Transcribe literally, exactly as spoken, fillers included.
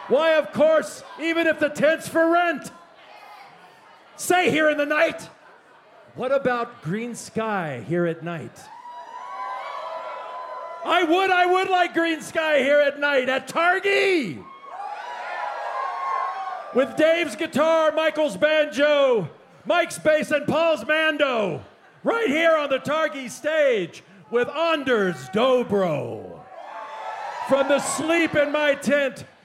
Why, of course, even if the tent's for rent. Say here in the night, what about green sky here at night? I would, I would like green sky here at night at Targhee. With Dave's guitar, Michael's banjo, Mike's bass, and Paul's mando. Right here on the Targhee stage with Anders Dobro. From the Sleep in My Tent